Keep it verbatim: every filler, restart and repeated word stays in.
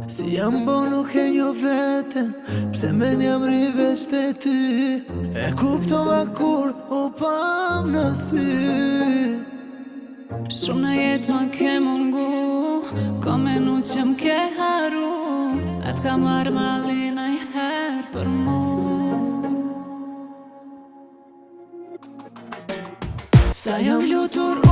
Si jam bo nuk e njo veten, pse men jam riveç të ty. E kuptova kur u pam në sy. Shumë në jetë më ke mungu, ko menu që m'ke haru, atë ka marrë malina i herë për mu. Sa jam lutur